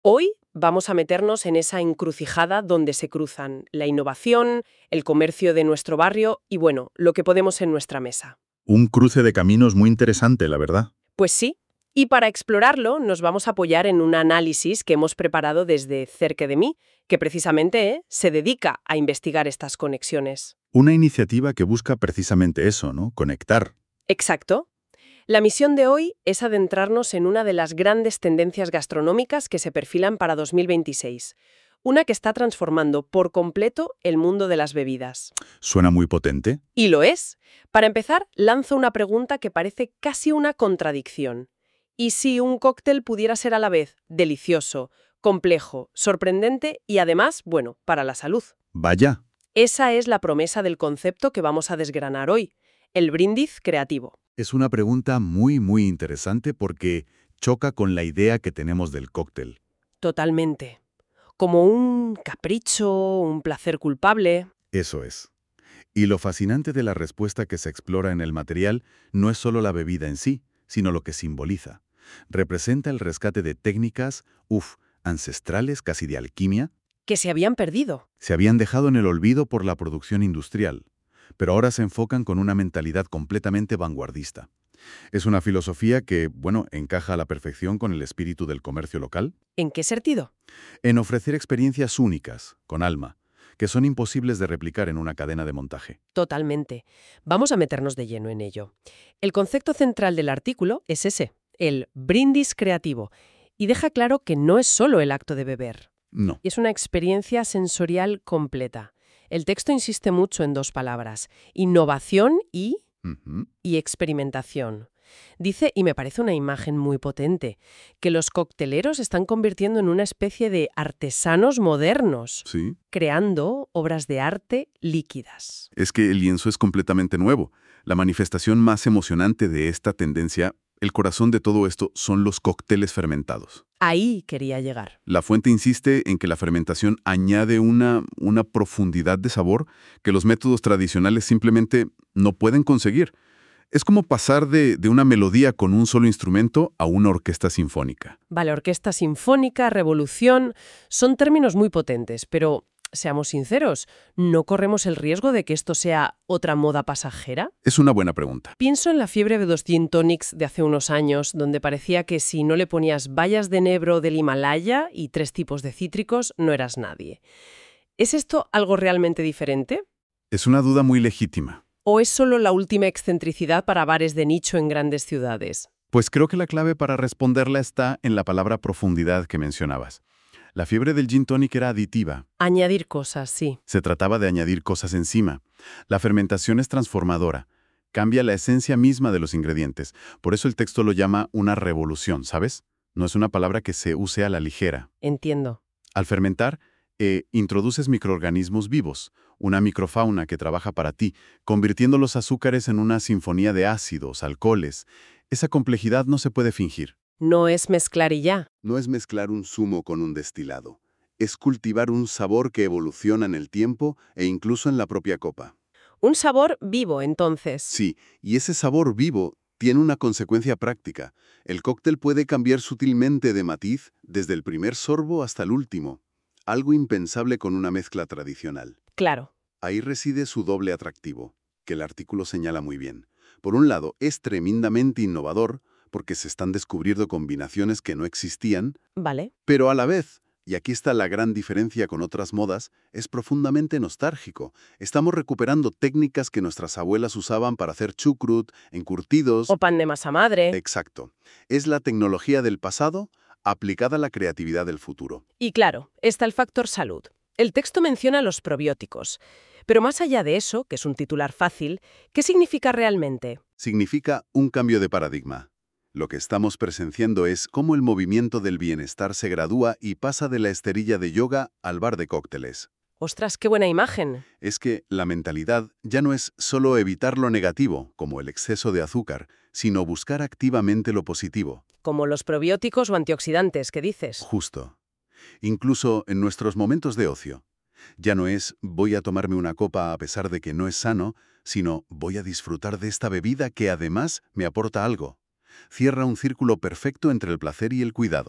Hoy vamos a meternos en esa encrucijada donde se cruzan la innovación, el comercio de nuestro barrio y, bueno, lo que podemos en nuestra mesa. Un cruce de caminos muy interesante, la verdad. Pues sí, y para explorarlo nos vamos a apoyar en un análisis que hemos preparado desde Cerca de mí, que precisamente se dedica a investigar estas conexiones. Una iniciativa que busca precisamente eso, ¿no? Conectar. Exacto. La misión de hoy es adentrarnos en una de las grandes tendencias gastronómicas que se perfilan para 2026, una que está transformando por completo el mundo de las bebidas. Suena muy potente. Y lo es. Para empezar, lanzo una pregunta que parece casi una contradicción. ¿Y si un cóctel pudiera ser a la vez delicioso, complejo, sorprendente y además, bueno, para la salud? Vaya. Esa es la promesa del concepto que vamos a desgranar hoy, el brindis creativo. Es una pregunta muy interesante porque choca con la idea que tenemos del cóctel. Totalmente. Como un capricho, un placer culpable. Eso es. Y lo fascinante de la respuesta que se explora en el material no es solo la bebida en sí, sino lo que simboliza. Representa el rescate de técnicas, ancestrales, casi de alquimia, Que se habían perdido. se habían dejado en el olvido por la producción industrial, pero ahora se enfocan con una mentalidad completamente vanguardista. Es una filosofía que, encaja a la perfección con el espíritu del comercio local, ¿En qué sentido? en ofrecer experiencias únicas, con alma, que son imposibles de replicar en una cadena de montaje. Totalmente. Vamos a meternos de lleno en ello. El concepto central del artículo es ese, el brindis creativo, y deja claro que no es solo el acto de beber. No. Es una experiencia sensorial completa. El texto insiste mucho en dos palabras, innovación Ujú. y experimentación. Dice, y me parece una imagen muy potente, que los cocteleros están convirtiendo en una especie de artesanos modernos, Sí. creando obras de arte líquidas. Es que el lienzo es completamente nuevo. La manifestación más emocionante de esta tendencia, el corazón de todo esto, son los cócteles fermentados. Ahí quería llegar. La fuente insiste en que la fermentación añade una profundidad de sabor que los métodos tradicionales simplemente no pueden conseguir. Es como pasar de una melodía con un solo instrumento a una orquesta sinfónica. Vale, orquesta sinfónica, revolución, son términos muy potentes, pero seamos sinceros, ¿no corremos el riesgo de que esto sea otra moda pasajera? Es una buena pregunta. Pienso en la fiebre de los gin tonics de hace unos años, donde parecía que si no le ponías bayas de enebro del Himalaya y 3 tipos de cítricos, no eras nadie. ¿Es esto algo realmente diferente? Es una duda muy legítima. ¿O es solo la última excentricidad para bares de nicho en grandes ciudades? Pues creo que la clave para responderla está en la palabra profundidad que mencionabas. La fiebre del gin tonic era aditiva. Añadir cosas, sí. Se trataba de añadir cosas encima. La fermentación es transformadora. Cambia la esencia misma de los ingredientes. Por eso el texto lo llama una revolución, ¿sabes? No es una palabra que se use a la ligera. Entiendo. Al fermentar, introduces microorganismos vivos, una microfauna que trabaja para ti, convirtiendo los azúcares en una sinfonía de ácidos, alcoholes. Esa complejidad no se puede fingir. No es mezclar y ya. No es mezclar un zumo con un destilado. Es cultivar un sabor que evoluciona en el tiempo e incluso en la propia copa. Un sabor vivo, entonces. Sí, y ese sabor vivo tiene una consecuencia práctica. El cóctel puede cambiar sutilmente de matiz desde el primer sorbo hasta el último. Algo impensable con una mezcla tradicional. Claro. Ahí reside su doble atractivo, que el artículo señala muy bien. Por un lado, es tremendamente innovador, porque se están descubriendo combinaciones que no existían, Vale. pero a la vez, y aquí está la gran diferencia con otras modas, es profundamente nostálgico. Estamos recuperando técnicas que nuestras abuelas usaban para hacer chucrut, encurtidos. O pan de masa madre. Exacto. Es la tecnología del pasado aplicada a la creatividad del futuro. Y claro, está el factor salud. El texto menciona los probióticos. Pero más allá de eso, que es un titular fácil, ¿qué significa realmente? Significa un cambio de paradigma. Lo que estamos presenciando es cómo el movimiento del bienestar se gradúa y pasa de la esterilla de yoga al bar de cócteles. ¡Ostras, qué buena imagen! Es que la mentalidad ya no es solo evitar lo negativo, como el exceso de azúcar, sino buscar activamente lo positivo. Como los probióticos o antioxidantes, ¿qué dices? Justo. Incluso en nuestros momentos de ocio. Ya no es voy a tomarme una copa a pesar de que no es sano, sino voy a disfrutar de esta bebida que además me aporta algo. Cierra un círculo perfecto entre el placer y el cuidado.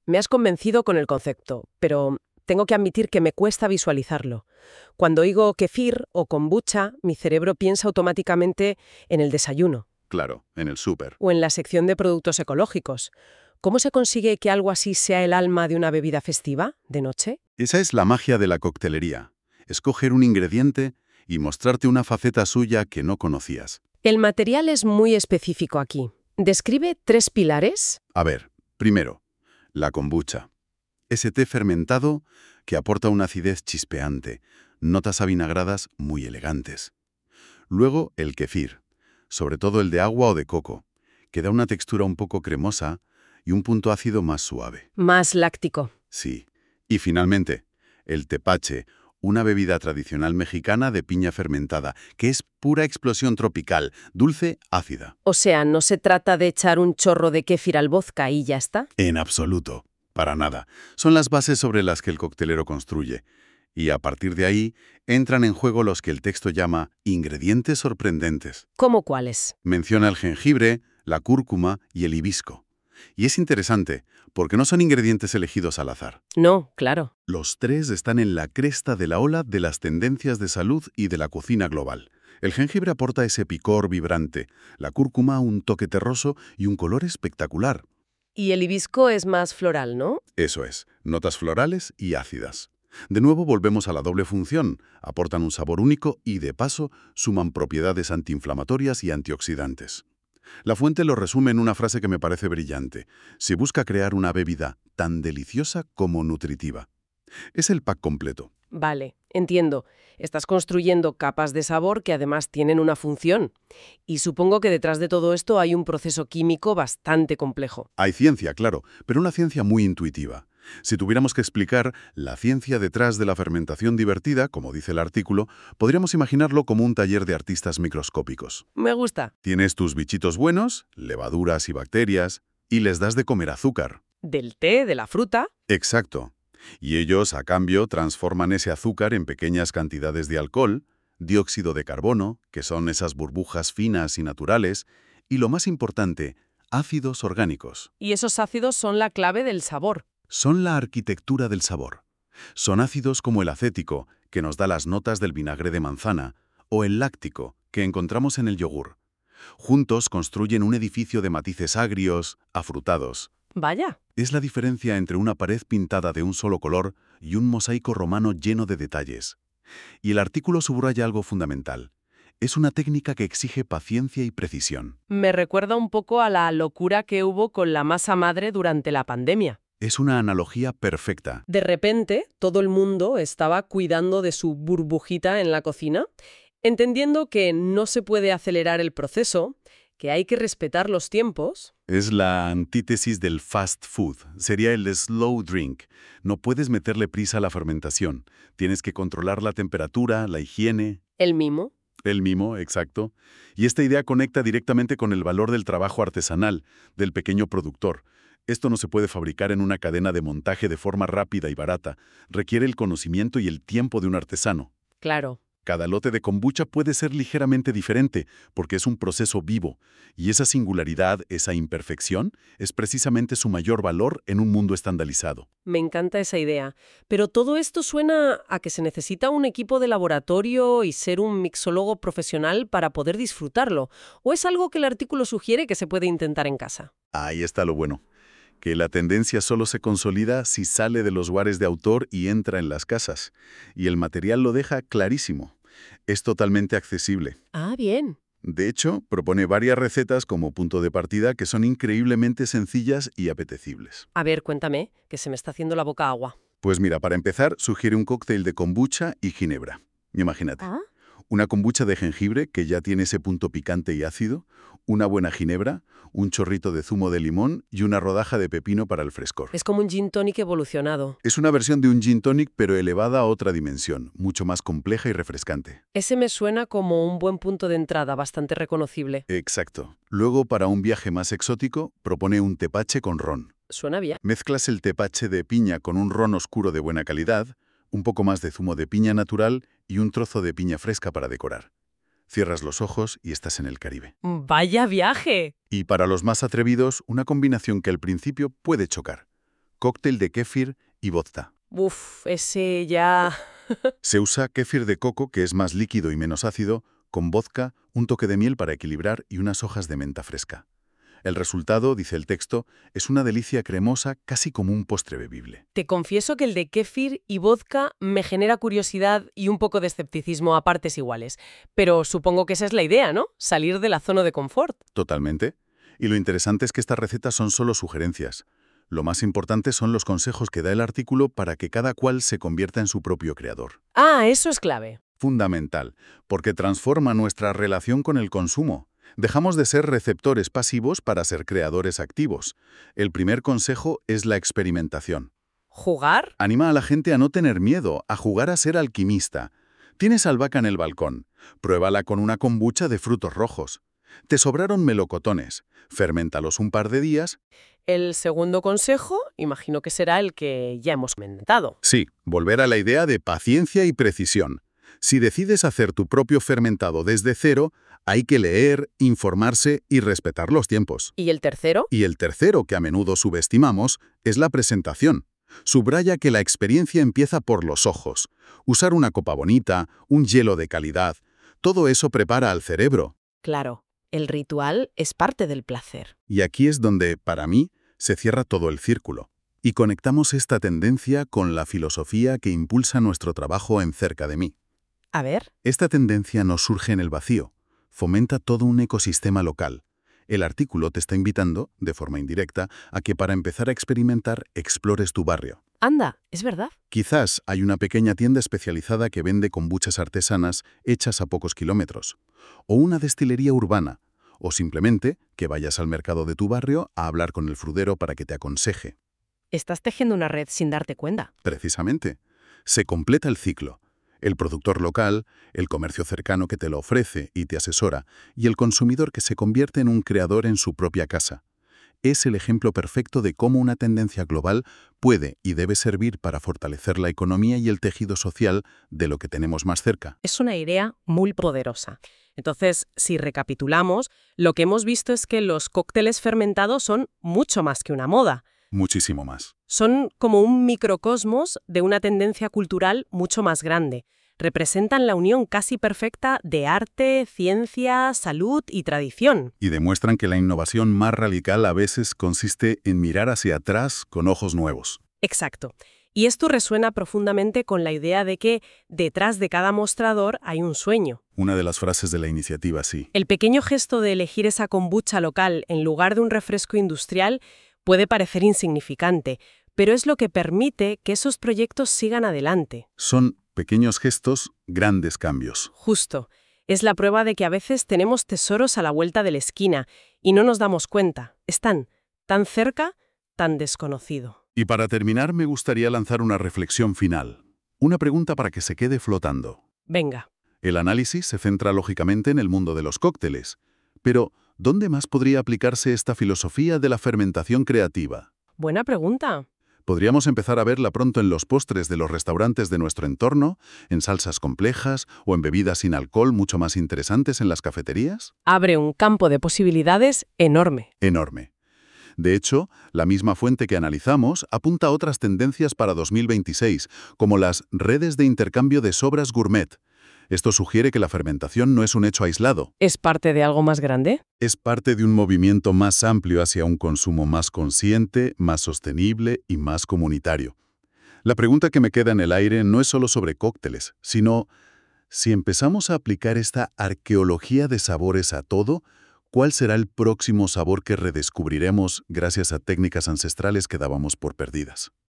me has convencido con el concepto, pero tengo que admitir que me cuesta visualizarlo. Cuando oigo kefir o kombucha, mi cerebro piensa automáticamente en el desayuno Claro, en el súper. o en la sección de productos ecológicos. ¿Cómo se consigue que algo así sea el alma de una bebida festiva, de noche? Esa es la magia de la coctelería. Escoger un ingrediente y mostrarte una faceta suya que no conocías. El material es muy específico aquí. Describe 3 pilares. A ver, primero, la kombucha. Ese té fermentado que aporta una acidez chispeante, notas avinagradas muy elegantes. Luego, el kefir, sobre todo el de agua o de coco, que da una textura un poco cremosa y un punto ácido más suave. Más láctico. Sí. Y finalmente, el tepache, una bebida tradicional mexicana de piña fermentada, que es pura explosión tropical, dulce, ácida. O sea, no se trata de echar un chorro de kéfir al vodka y ya está. En absoluto. Para nada. Son las bases sobre las que el coctelero construye. Y a partir de ahí, entran en juego los que el texto llama ingredientes sorprendentes. ¿Cómo cuáles? Menciona el jengibre, la cúrcuma y el hibisco. Y es interesante, porque no son ingredientes elegidos al azar. No, claro. Los 3 están en la cresta de la ola de las tendencias de salud y de la cocina global. El jengibre aporta ese picor vibrante, la cúrcuma un toque terroso y un color espectacular. Y el hibisco es más floral, ¿no? Eso es, notas florales y ácidas. De nuevo volvemos a la doble función, aportan un sabor único y, de paso, suman propiedades antiinflamatorias y antioxidantes. La fuente lo resume en una frase que me parece brillante. Se busca crear una bebida tan deliciosa como nutritiva. Es el pack completo. Vale, entiendo. Estás construyendo capas de sabor que además tienen una función. Y supongo que detrás de todo esto hay un proceso químico bastante complejo. Hay ciencia, claro, pero una ciencia muy intuitiva. Si tuviéramos que explicar la ciencia detrás de la fermentación divertida, como dice el artículo, podríamos imaginarlo como un taller de artistas microscópicos. Me gusta. Tienes tus bichitos buenos, levaduras y bacterias, y les das de comer azúcar. Del té, de la fruta. Exacto. Y ellos, a cambio, transforman ese azúcar en pequeñas cantidades de alcohol, dióxido de carbono, que son esas burbujas finas y naturales, y lo más importante, ácidos orgánicos. Y esos ácidos son la clave del sabor. Son la arquitectura del sabor. Son ácidos como el acético, que nos da las notas del vinagre de manzana, o el láctico, que encontramos en el yogur. Juntos construyen un edificio de matices agrios, afrutados. Vaya. Es la diferencia entre una pared pintada de un solo color y un mosaico romano lleno de detalles. Y el artículo subraya algo fundamental. Es una técnica que exige paciencia y precisión. Me recuerda un poco a la locura que hubo con la masa madre durante la pandemia. Es una analogía perfecta. De repente, todo el mundo estaba cuidando de su burbujita en la cocina, entendiendo que no se puede acelerar el proceso, que hay que respetar los tiempos. Es la antítesis del fast food. Sería el slow drink. No puedes meterle prisa a la fermentación. Tienes que controlar la temperatura, la higiene. El mimo. El mimo, exacto. Y esta idea conecta directamente con el valor del trabajo artesanal, del pequeño productor. Esto no se puede fabricar en una cadena de montaje de forma rápida y barata. Requiere el conocimiento y el tiempo de un artesano. Claro. Cada lote de kombucha puede ser ligeramente diferente, porque es un proceso vivo, y esa singularidad, esa imperfección, es precisamente su mayor valor en un mundo estandarizado. Me encanta esa idea. Pero todo esto suena a que se necesita un equipo de laboratorio y ser un mixólogo profesional para poder disfrutarlo. ¿O es algo que el artículo sugiere que se puede intentar en casa? Ahí está lo bueno. Que la tendencia solo se consolida si sale de los bares de autor y entra en las casas. Y el material lo deja clarísimo. Es totalmente accesible. Ah, bien. De hecho, propone varias recetas como punto de partida que son increíblemente sencillas y apetecibles. A ver, cuéntame, que se me está haciendo la boca agua. Pues mira, para empezar, sugiere un cóctel de kombucha y ginebra. Imagínate. ¿Ah? Una kombucha de jengibre, que ya tiene ese punto picante y ácido, una buena ginebra, un chorrito de zumo de limón y una rodaja de pepino para el frescor. Es como un gin tonic evolucionado. Es una versión de un gin tonic, pero elevada a otra dimensión, mucho más compleja y refrescante. Ese me suena como un buen punto de entrada, bastante reconocible. Exacto. Luego, para un viaje más exótico, propone un tepache con ron. Suena bien. Mezclas el tepache de piña con un ron oscuro de buena calidad, un poco más de zumo de piña natural y un trozo de piña fresca para decorar. Cierras los ojos y estás en el Caribe. ¡Vaya viaje! Y para los más atrevidos, una combinación que al principio puede chocar. Cóctel de kéfir y vodka. Uf, ese ya... Se usa kéfir de coco, que es más líquido y menos ácido, con vodka, un toque de miel para equilibrar y unas hojas de menta fresca. El resultado, dice el texto, es una delicia cremosa casi como un postre bebible. Te confieso que el de kéfir y vodka me genera curiosidad y un poco de escepticismo a partes iguales. Pero supongo que esa es la idea, ¿no? Salir de la zona de confort. Totalmente. Y lo interesante es que estas recetas son solo sugerencias. Lo más importante son los consejos que da el artículo para que cada cual se convierta en su propio creador. Ah, eso es clave. Fundamental, porque transforma nuestra relación con el consumo. Dejamos de ser receptores pasivos para ser creadores activos. El primer consejo es la experimentación. ¿Jugar? Anima a la gente a no tener miedo, a jugar a ser alquimista. Tienes albahaca en el balcón. Pruébala con una kombucha de frutos rojos. Te sobraron melocotones. Ferméntalos un par de días. El segundo consejo, imagino que será el que ya hemos comentado. Sí, volver a la idea de paciencia y precisión. Si decides hacer tu propio fermentado desde cero, hay que leer, informarse y respetar los tiempos. ¿Y el tercero? Y el tercero, que a menudo subestimamos, es la presentación. Subraya que la experiencia empieza por los ojos. Usar una copa bonita, un hielo de calidad, todo eso prepara al cerebro. Claro, el ritual es parte del placer. Y aquí es donde, para mí, se cierra todo el círculo. Y conectamos esta tendencia con la filosofía que impulsa nuestro trabajo en Cerca de mí. A ver. Esta tendencia no surge en el vacío, fomenta todo un ecosistema local. El artículo te está invitando, de forma indirecta, a que para empezar a experimentar explores tu barrio. Anda, ¿es verdad? Quizás hay una pequeña tienda especializada que vende kombuchas artesanas hechas a pocos kilómetros, o una destilería urbana, o simplemente que vayas al mercado de tu barrio a hablar con el frutero para que te aconseje. Estás tejiendo una red sin darte cuenta. Precisamente. Se completa el ciclo. El productor local, el comercio cercano que te lo ofrece y te asesora, y el consumidor que se convierte en un creador en su propia casa. Es el ejemplo perfecto de cómo una tendencia global puede y debe servir para fortalecer la economía y el tejido social de lo que tenemos más cerca. Es una idea muy poderosa. Entonces, si recapitulamos, lo que hemos visto es que los cócteles fermentados son mucho más que una moda. Muchísimo más. Son como un microcosmos de una tendencia cultural mucho más grande. Representan la unión casi perfecta de arte, ciencia, salud y tradición. Y demuestran que la innovación más radical a veces consiste en mirar hacia atrás con ojos nuevos. Exacto. Y esto resuena profundamente con la idea de que detrás de cada mostrador hay un sueño. Una de las frases de la iniciativa, sí. El pequeño gesto de elegir esa kombucha local en lugar de un refresco industrial puede parecer insignificante, pero es lo que permite que esos proyectos sigan adelante. Son pequeños gestos, grandes cambios. Justo. Es la prueba de que a veces tenemos tesoros a la vuelta de la esquina y no nos damos cuenta. Están tan cerca, tan desconocido. Y para terminar, me gustaría lanzar una reflexión final. Una pregunta para que se quede flotando. Venga. El análisis se centra lógicamente en el mundo de los cócteles. Pero, ¿dónde más podría aplicarse esta filosofía de la fermentación creativa? Buena pregunta. Podríamos empezar a verla pronto en los postres de los restaurantes de nuestro entorno, en salsas complejas o en bebidas sin alcohol mucho más interesantes en las cafeterías. Abre un campo de posibilidades enorme. Enorme. De hecho, la misma fuente que analizamos apunta a otras tendencias para 2026, como las redes de intercambio de sobras gourmet. Esto sugiere que la fermentación no es un hecho aislado. ¿Es parte de algo más grande? Es parte de un movimiento más amplio hacia un consumo más consciente, más sostenible y más comunitario. La pregunta que me queda en el aire no es solo sobre cócteles, sino, si empezamos a aplicar esta arqueología de sabores a todo, ¿cuál será el próximo sabor que redescubriremos gracias a técnicas ancestrales que dábamos por perdidas?